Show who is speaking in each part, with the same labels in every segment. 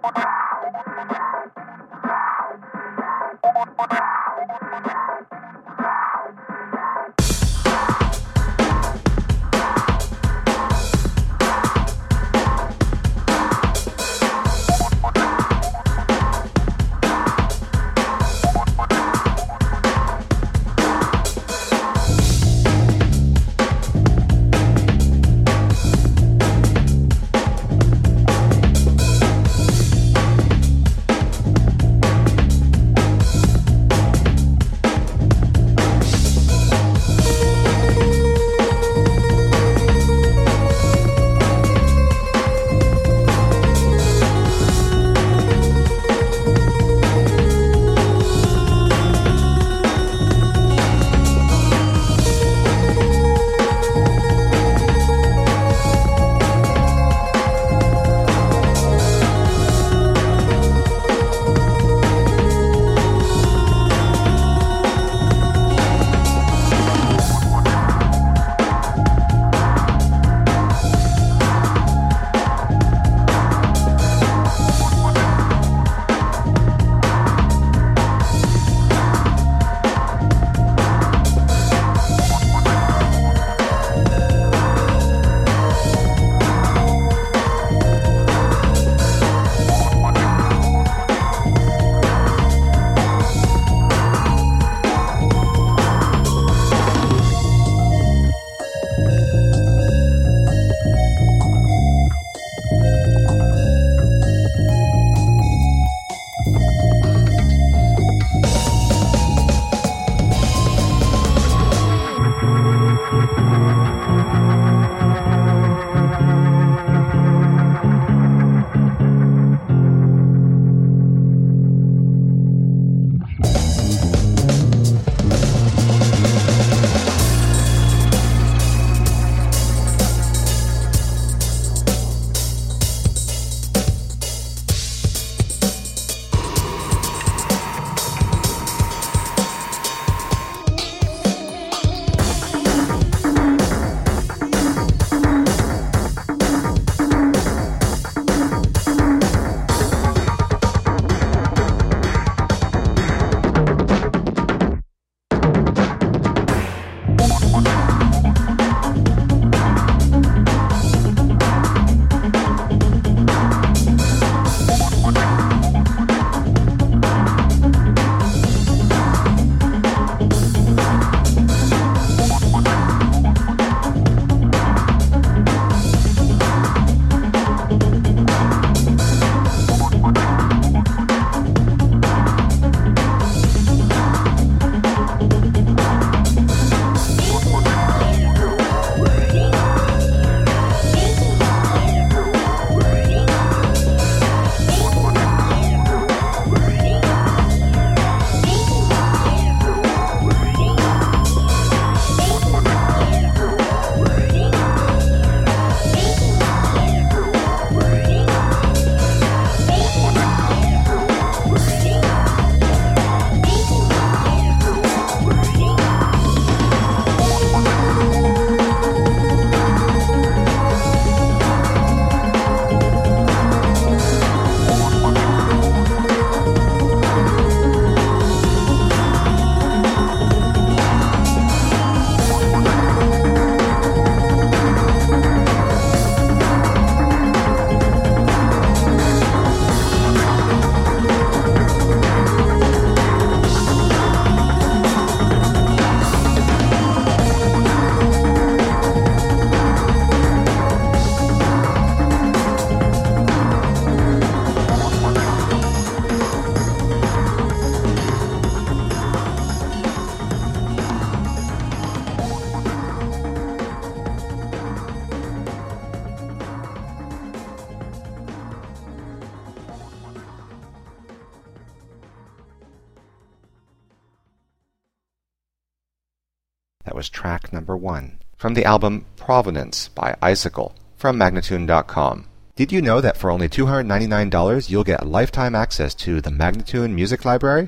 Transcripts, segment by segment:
Speaker 1: That was track number 1 from the album Provenance by Icicle from Magnatune.com. Did you know that for only $299 you'll get lifetime access to the Magnatune Music Library?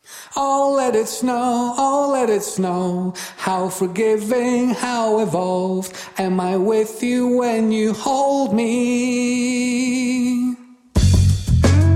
Speaker 2: Oh, let it snow, how forgiving, how evolved am I with you when you hold me.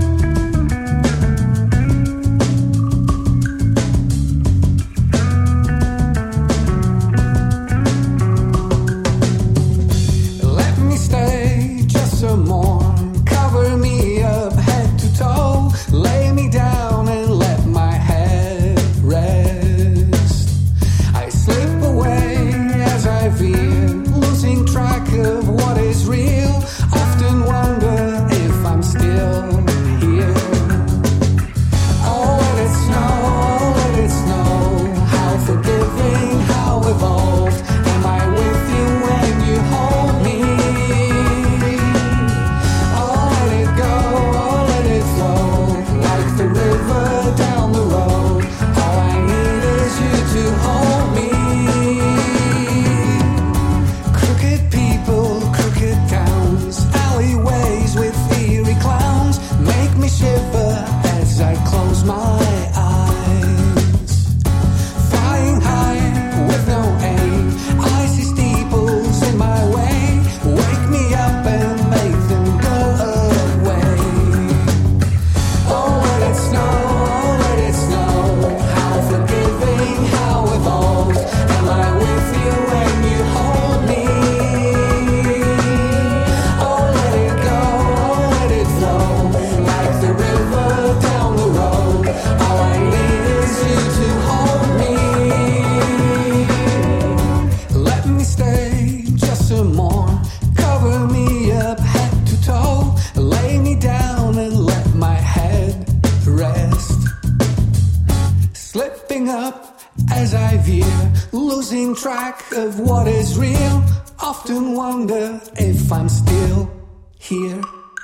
Speaker 2: of what is real. Often wonder if I'm still here.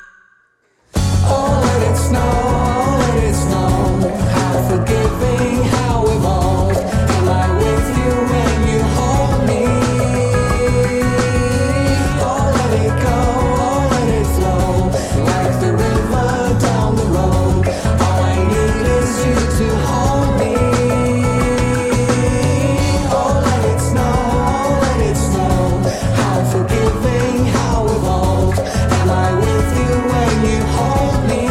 Speaker 2: Oh, let it snow, oh, let it snow. How forgiving, how evolved. Am I with you when you hold me? Oh, let it go, oh, let it flow. Like the river down the road. All I need is you to hold me. Oh, let it snow, oh, let it snow. How forgiving, how evolved. Am I with you when you hold me?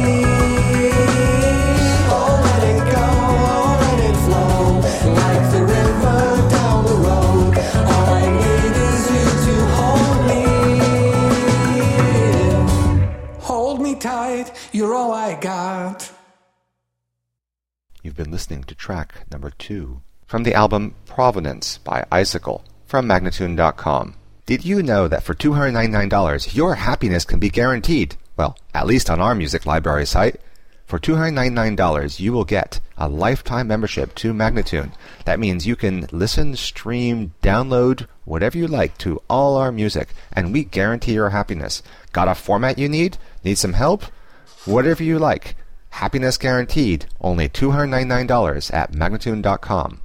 Speaker 2: Oh, let it go, oh, let it flow. Like the river down the road. All I need is you to hold me. Hold me tight, you're all I got.
Speaker 1: You've been listening to track number 2 from the album Provenance by Icicle from Magnatune.com. Did you know that for $299 your happiness can be guaranteed? Well, at least on our music library site. For $299 you will get a lifetime membership to Magnatune. That means you can listen, stream, download, whatever you like to all our music, and we guarantee your happiness. Got a format you need? Need some help? Whatever you like. Happiness guaranteed. Only $299 at Magnatune.com.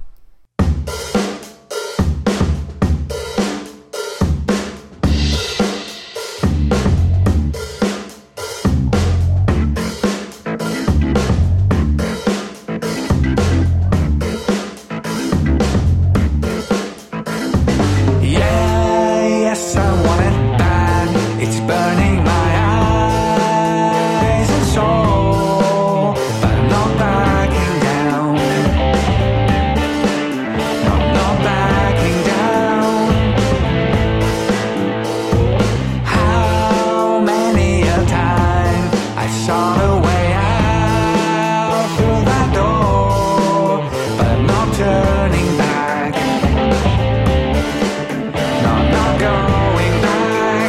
Speaker 2: Yes, I want it bad. It's burning my eyes and soul, but I'm not backing down. No, I'm not backing down. How many a time I saw the way out through that door, but I'm not turning back. Going back.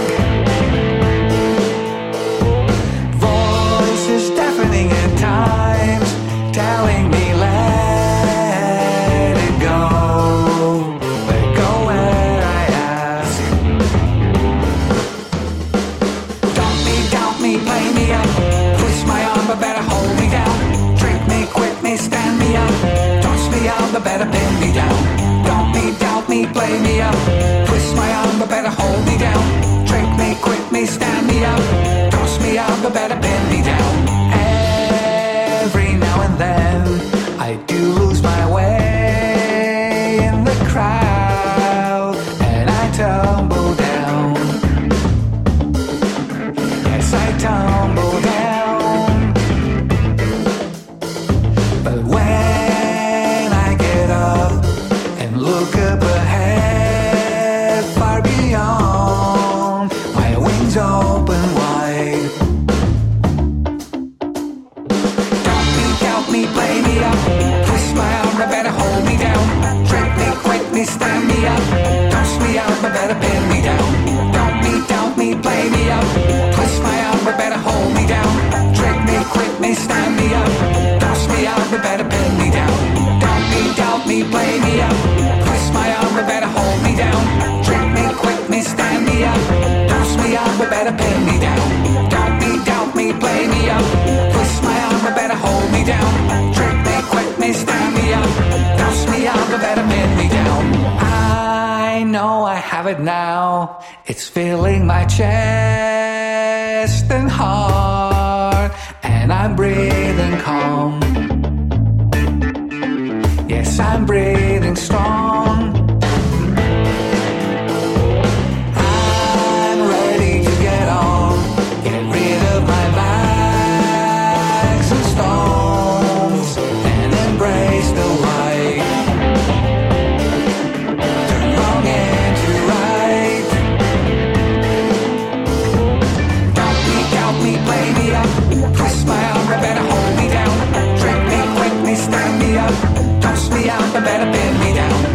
Speaker 2: Voices deafening at times, telling me let it go. Let go where I ask. Doubt me, play me up. Twist my arm, but better hold me down. Trick me, quit me, stand me up. Toss me out, but better pin me down. Doubt me, play me up. Twist my arm, but better hold me down. Trick me, quit me, stand me up. Toss me out, but better pin me down. Every now and then I do lose my way in the crowd, and I tumble down. Yes, I tumble down. But when I get up and look up ahead, far beyond, my wings open wide. Doubt me, play me up. Twist my arm, but better hold me down. Trick me, quit me, stand me up. Toss me out, but better pin me down. Doubt me, play me up. Twist my arm, but better hold me down. Trick me, quit me, stand me up. Toss me out, but better pin me down. Doubt me, play me up. Twist my arm, but better hold me down. Trick me, quit me, stand me up. Toss me out, but better pin me down. Doubt me, play me up. Twist my arm, but better hold me down. Trick me, quit me, stand me up. Toss me out, but better pin me down. I know I have it now. It's filling my chest and heart, and I'm breathing calm. Yes, I'm breathing strong. I'm ready to get on, get rid of my bags and stones, and embrace the light. Turn wrong into right. Doubt me, play me up. Twist my arm, but better hold me down. Trick me, quit me, stand me up. Toss me out, but better pin me down.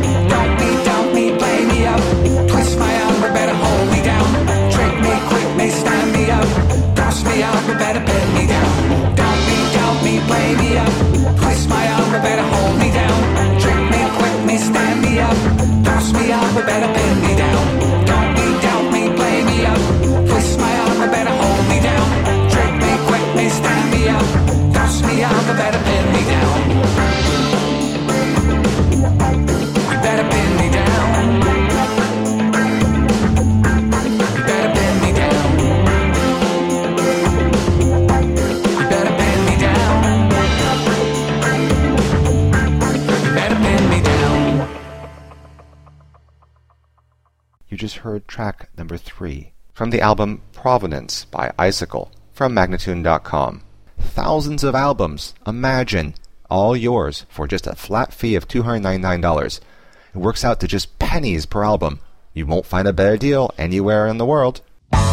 Speaker 1: You just heard track number 3 from the album Provenance by Icicle from Magnatune.com. Thousands of albums, imagine, all yours for just a flat fee of $299. It works out to just pennies per album. You won't find a better deal anywhere in the world.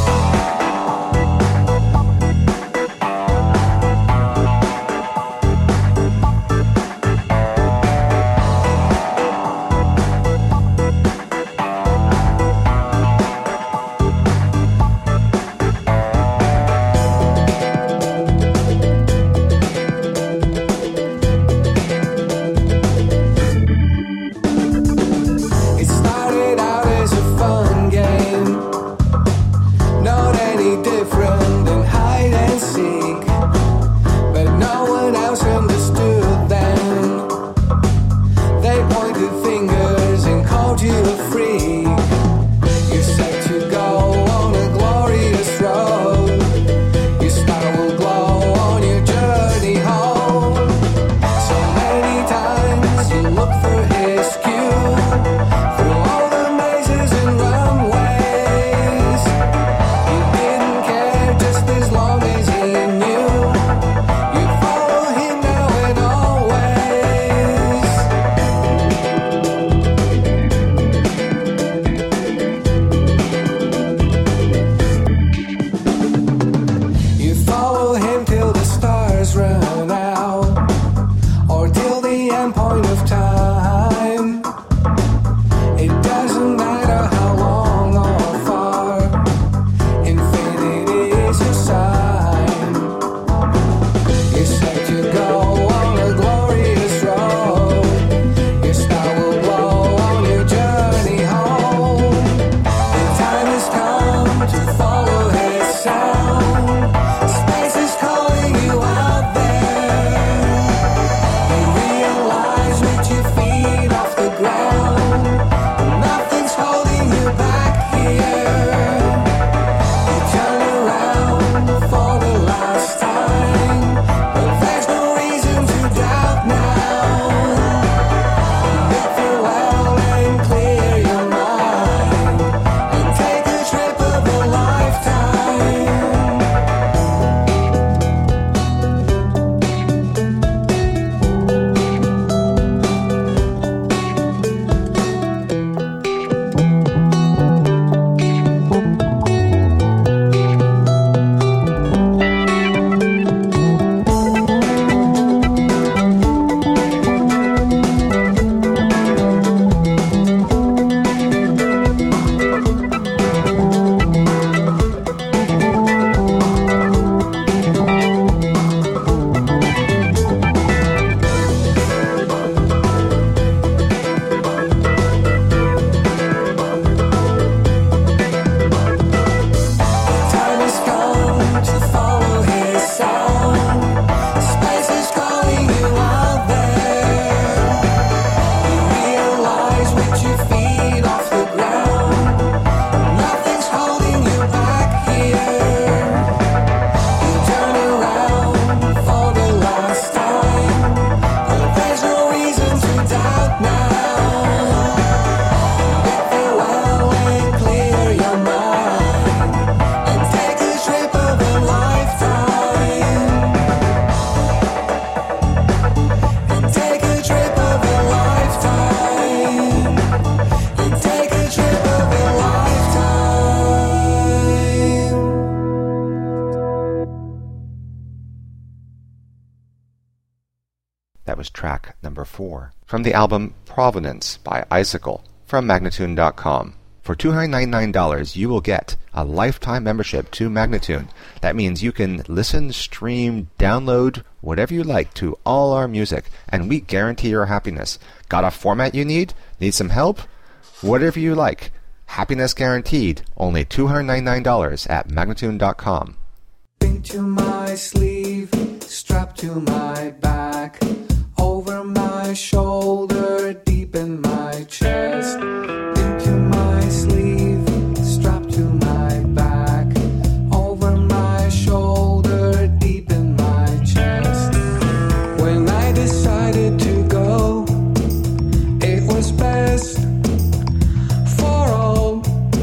Speaker 1: That was track number 4 from the album Provenance by Icicle from Magnatune.com. For $299, you will get a lifetime membership to Magnatune. That means you can listen, stream, download, whatever you like to all our music, and we guarantee your happiness. Got a format you need? Need some help? Whatever you like. Happiness guaranteed. Only $299 at Magnatune.com.
Speaker 2: Pin to my sleeve, strap to my back, over my shoulder, deep in my chest. Pin to my sleeve, strap to my back, over my shoulder, deep in my chest. When I decided to go, it was best for all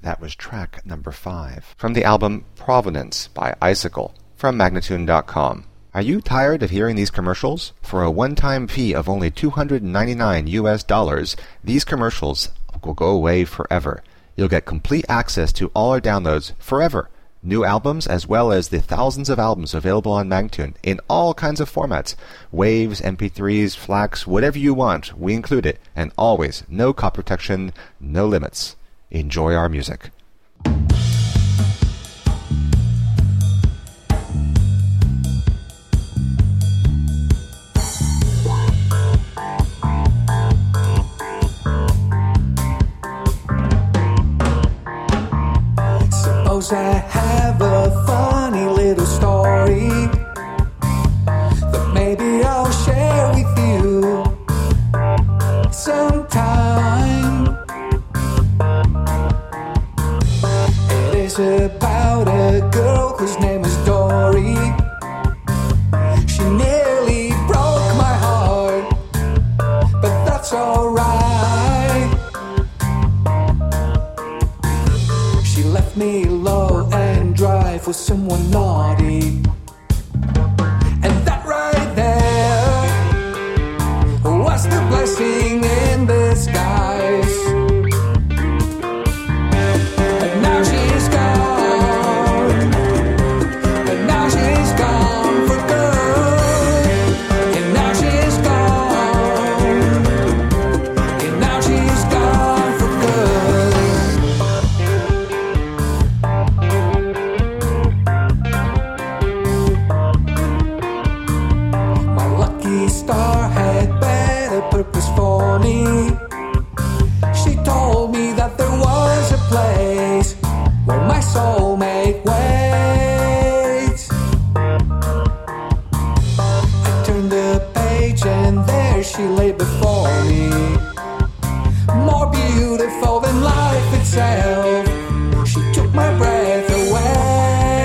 Speaker 1: That was track number 5 from the album Provenance by Icicle from Magnatune.com. Are you tired of hearing these commercials? For a one-time fee of only $299, these commercials will go away forever. You'll get complete access to all our downloads forever. New albums as well as the thousands of albums available on Magnatune in all kinds of formats. Waves, MP3s, FLACs, whatever you want, we include it. And always, no copy protection, no limits. Enjoy our music.
Speaker 2: Suppose I have a funny little story that maybe I'll share with you sometime. It is about a girl whose name is Dory. She nearly broke my heart, but that's alright. She left me low and dry for someone naughty, and that right there was the blessing in disguise. And now she's gone, and now she's gone for good. And now she's gone, and now she's gone for good. My lucky star had better purpose for me. She told me that there was a place where my soulmate waits. I turned the page and there she lay before me, more beautiful than life itself. She took my breath away.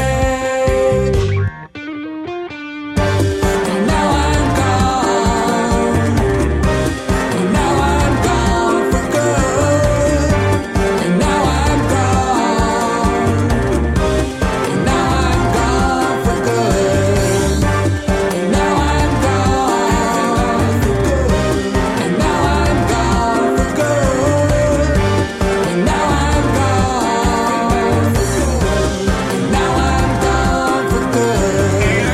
Speaker 2: And now I'm gone, and now I'm gone for good. And now I'm gone, and now I'm gone for good. And now I'm gone for good. And now I'm gone for good. And now I'm gone for good. And now I'm gone for good.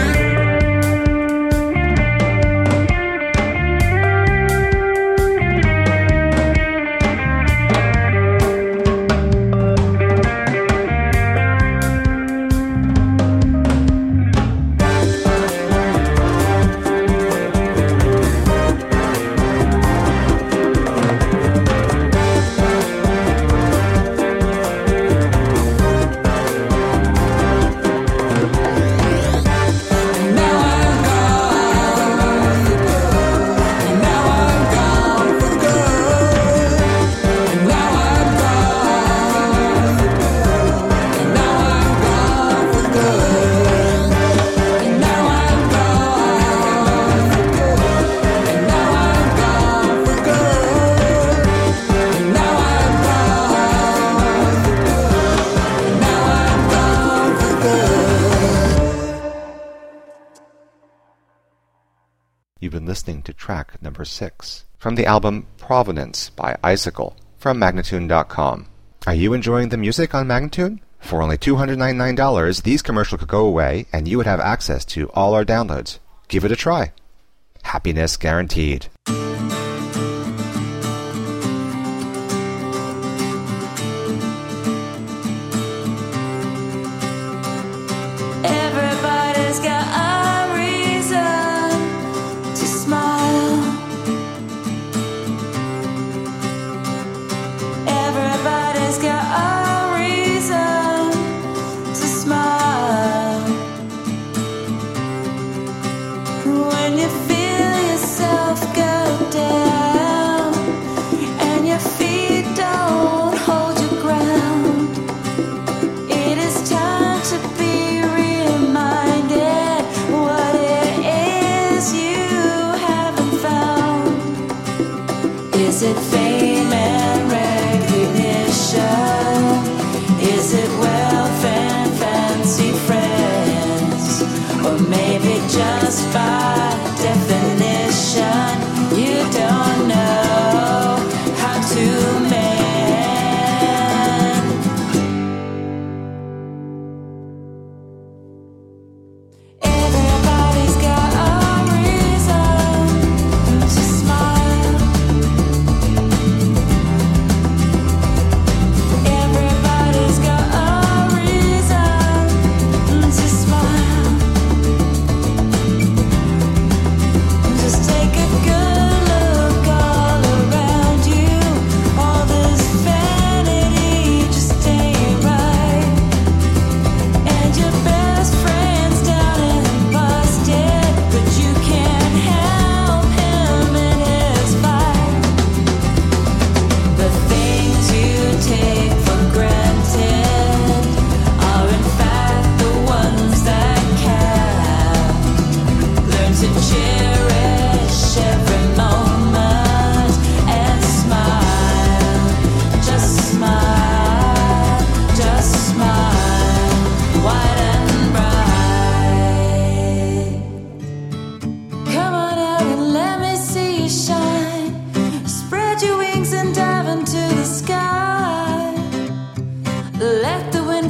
Speaker 2: And now I'm gone for good. And now I'm gone for good. And now I'm gone for good. And now I'm gone for good. And now I'm gone for good. And now I'm gone for good. And now I'm gone for good. And now I'm gone for good.
Speaker 1: You've been listening to track number 6 from the album Provenance by Icicle from Magnatune.com. Are you enjoying the music on Magnatune? For only $299, these commercials could go away and you would have access to all our downloads. Give it a try. Happiness guaranteed.
Speaker 3: Everybody's got a reason to smile. Everybody's got a reason to smile. When you feel yourself go down.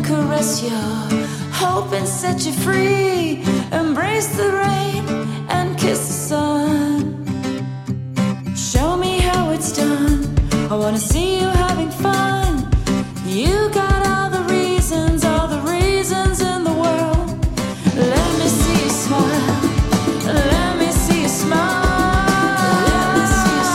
Speaker 3: caress your hope and set you free. Embrace the rain and kiss the sun. Show me how it's done. I wanna see you having fun. You got all the reasons in the world. Let me see you smile. Let me see you smile. Let me see you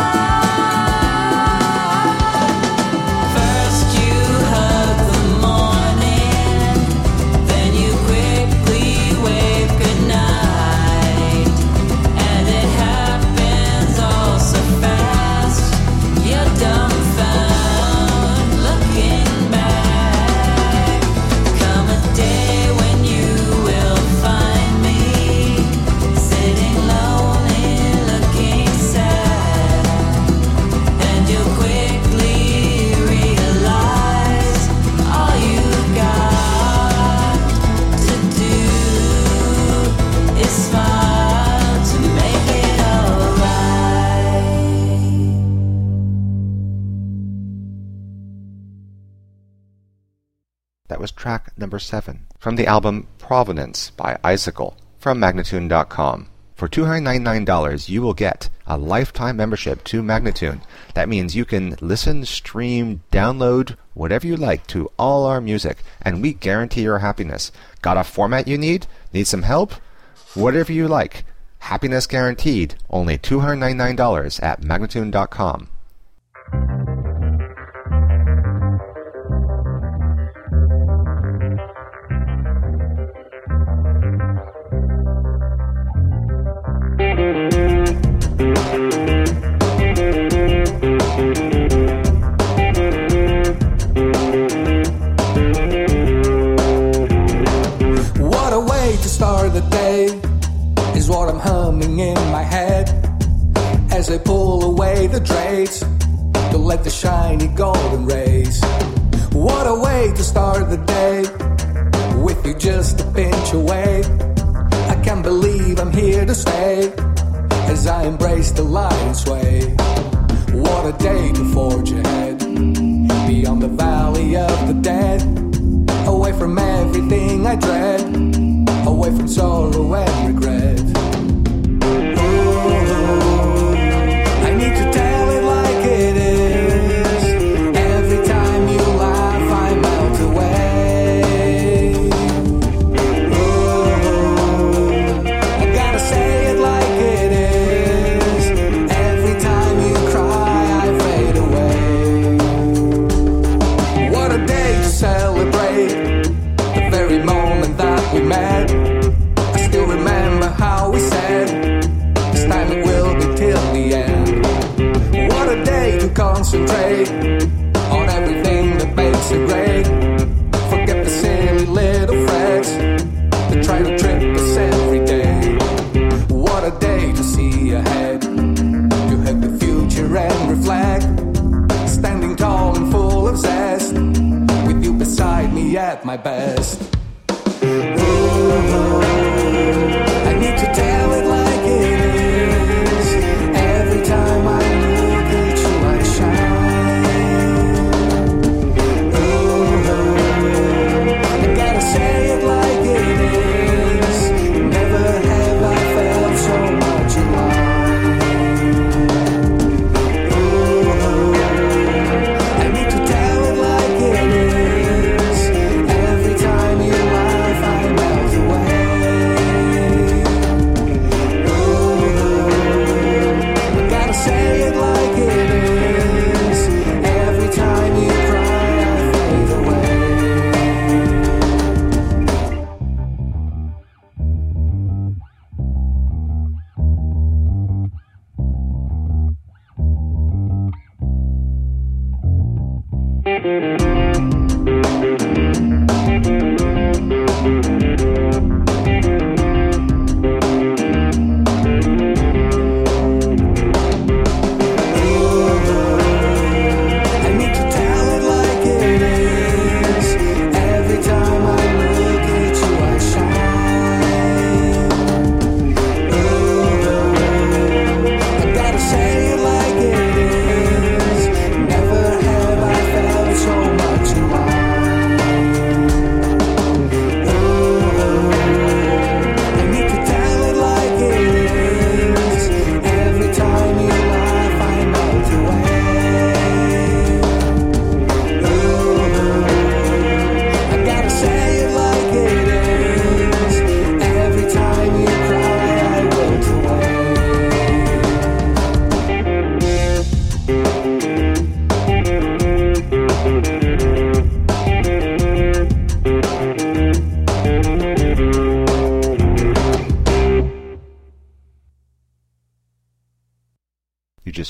Speaker 3: smile. First you hug the morning, then you quickly wave goodnight, and it happens all so fast. You're dumbfound, looking back. Come a day when you will find me sitting lonely, looking sad, and you'll quickly realize all you've got to do is smile to make it alright.
Speaker 1: That was track number 7 from the album Provenance by Icicle from Magnatune.com. For $299, you will get a lifetime membership to Magnatune. That means you can listen, stream, download, whatever you like to all our music, and we guarantee your happiness. Got a format you need? Need some help? Whatever you like. Happiness guaranteed. Only $299 at Magnatune.com.
Speaker 2: What a way to start the day is what I'm humming in my head as I pull away the drapes to let the shiny golden rays. What a way to start the day with you just a pinch away. I can't believe I'm here to stay as I embrace the light sway. What a day to forge ahead beyond the valley of the dead, away from everything I dread, away from sorrow and regret. Ooh, I need to tell it like it is. Every time you laugh, I melt away. Ooh, I gotta say it like it is. Every time you cry, I fade away. What a day to celebrate the very moment that we met. I still remember how we said this time it will be till the end. What a day to concentrate on everything that makes it great. Forget the silly little frets that try to trip us every day. What a day to see ahead, to hug the future and reflect, standing tall and full of zest, with you beside me at my best. Ooh, I need to tell it like it is. Every time I look at you, I shine. Ooh, I gotta say it like it is. Never have I felt so much alive. Ooh, I need to tell it like it is. Every time you laugh, I melt away.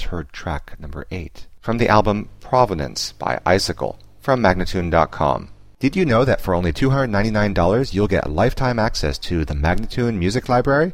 Speaker 1: heard track number 8 from the album Provenance by Icicle from Magnatune.com. Did you know that for only $299 you'll get lifetime access to the Magnatune Music Library?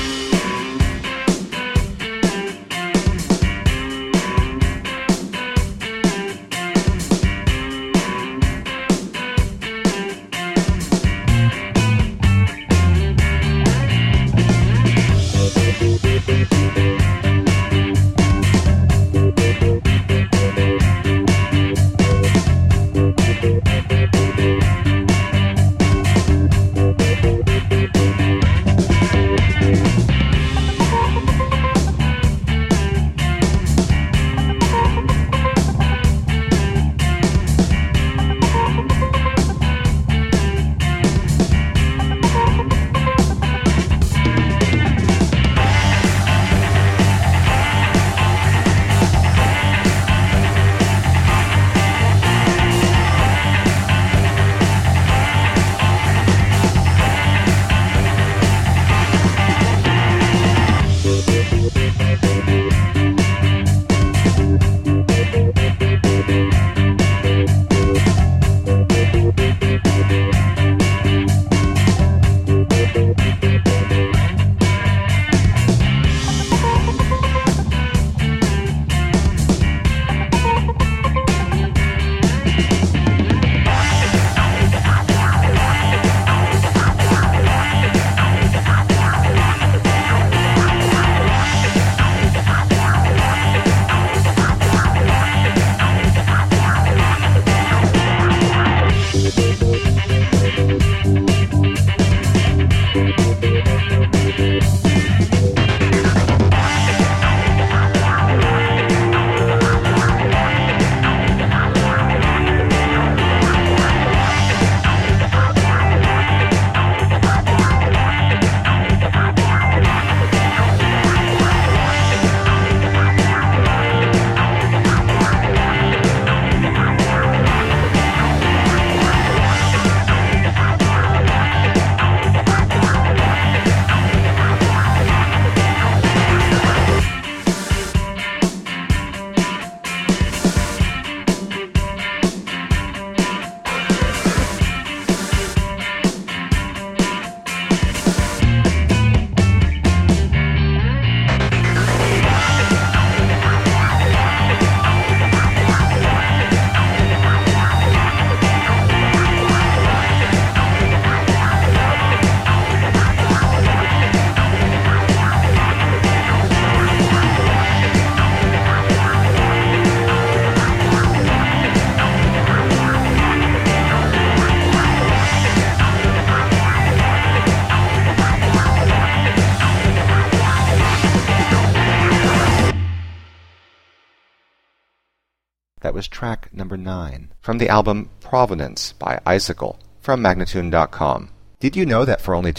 Speaker 1: That was track number 9 from the album Provenance by Icicle from Magnatune.com. Did you know that for only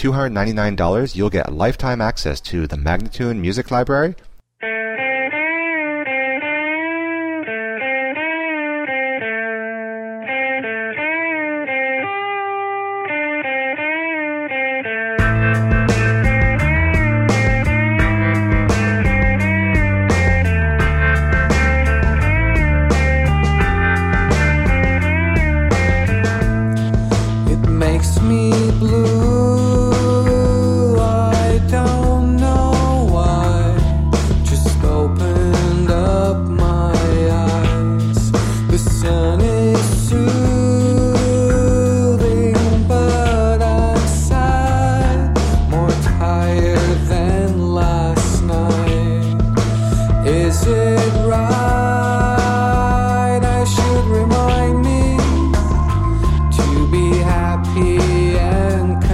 Speaker 1: $299 you'll get lifetime access to the Magnatune Music Library?
Speaker 2: Makes me blue, I don't know why. Just opened up my eyes. The sun is soothing, but I'm sad, more tired than last night. Is it right? I should remind me to be happy and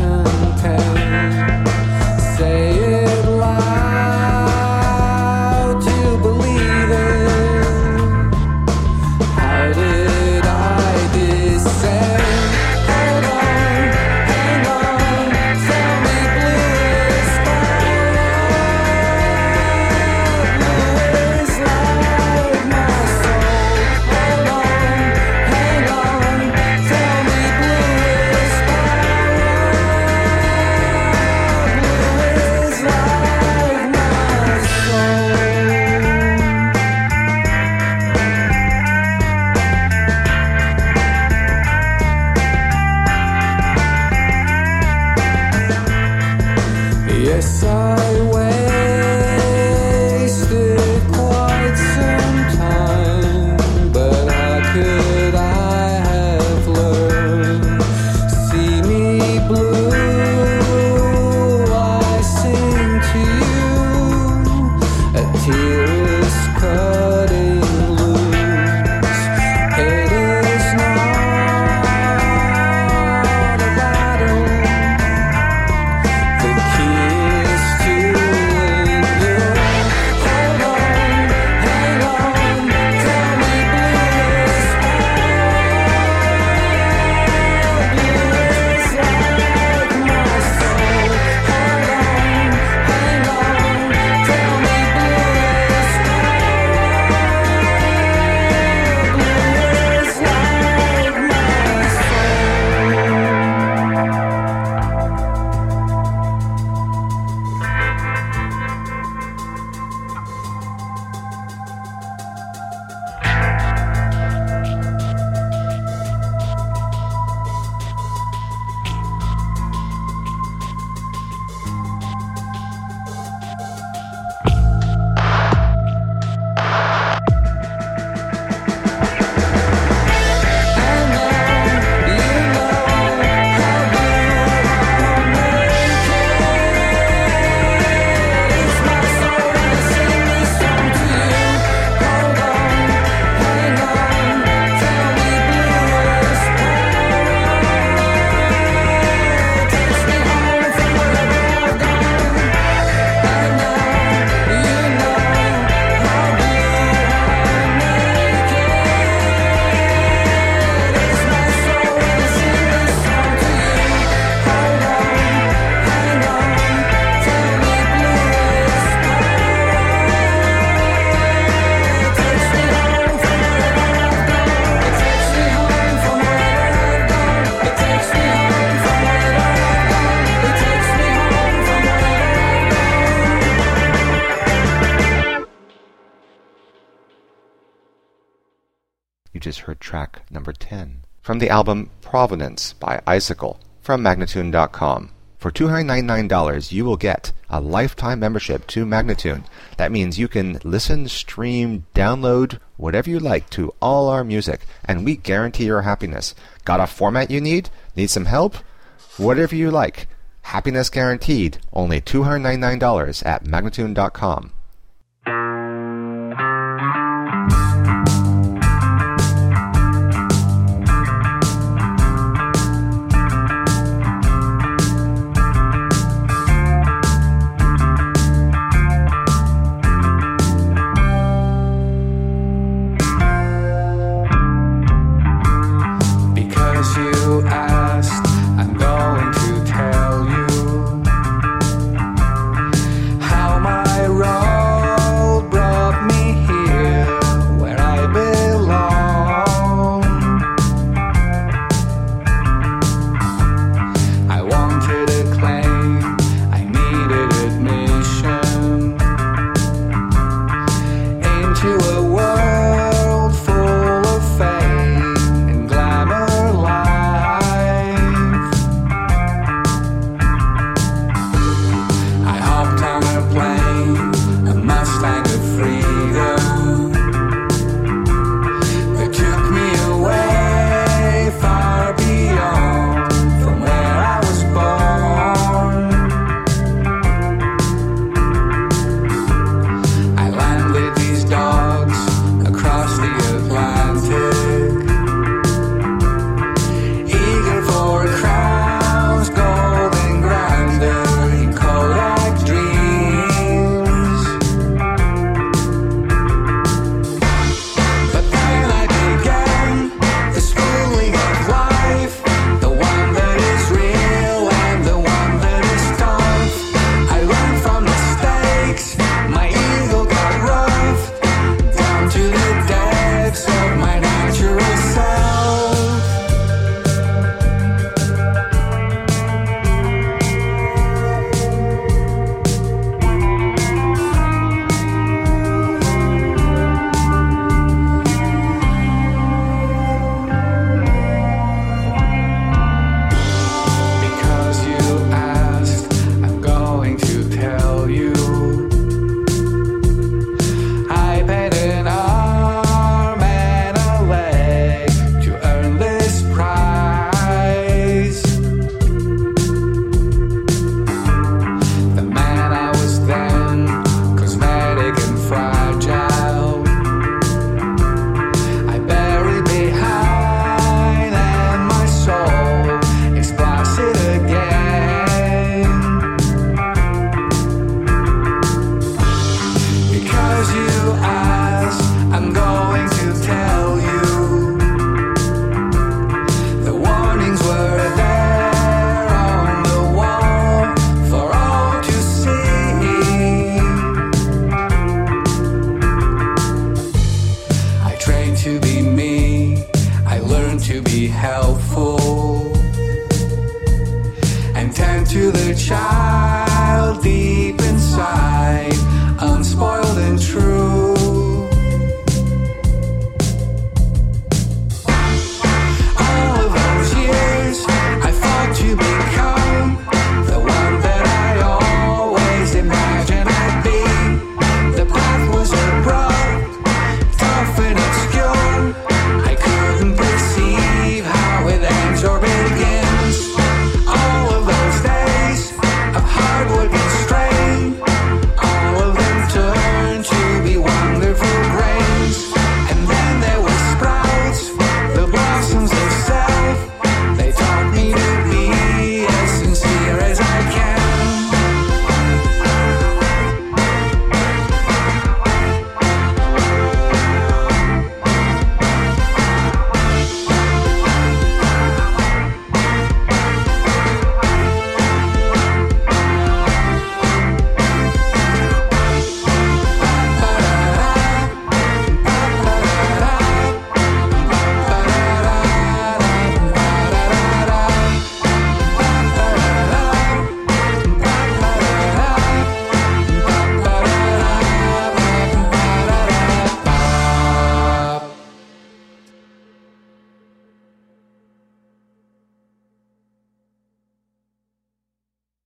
Speaker 1: just heard track number 10 from the album Provenance by Icicle from Magnatune.com. For $299, you will get a lifetime membership to Magnatune. That means you can listen, stream, download, whatever you like to all our music, and we guarantee your happiness. Got a format you need? Need some help? Whatever you like. Happiness guaranteed. Only $299 at Magnatune.com.
Speaker 2: How my wrong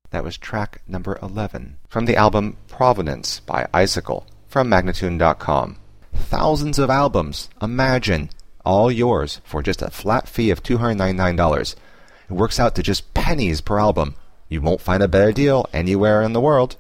Speaker 1: That was track number 11 from the album Provenance by Icicle from Magnatune.com. Thousands of albums, imagine, all yours for just a flat fee of $299. It works out to just pennies per album. You won't find a better deal anywhere in the world.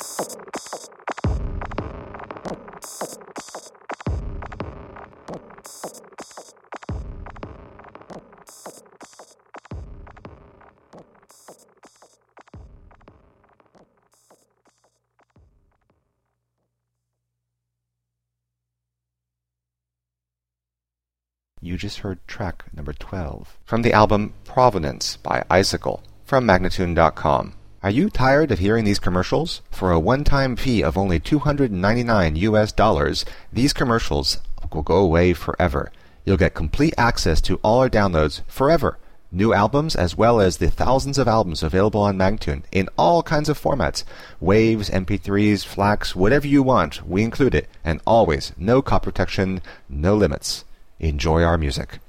Speaker 1: You just heard track number 12 from the album Provenance by Icicle from Magnatune.com. Are you tired of hearing these commercials? For a one-time fee of only $299, these commercials will go away forever. You'll get complete access to all our downloads forever. New albums as well as the thousands of albums available on Magnatune in all kinds of formats. Waves, MP3s, FLACs, whatever you want, we include it. And always, no copy protection, no limits. Enjoy our music.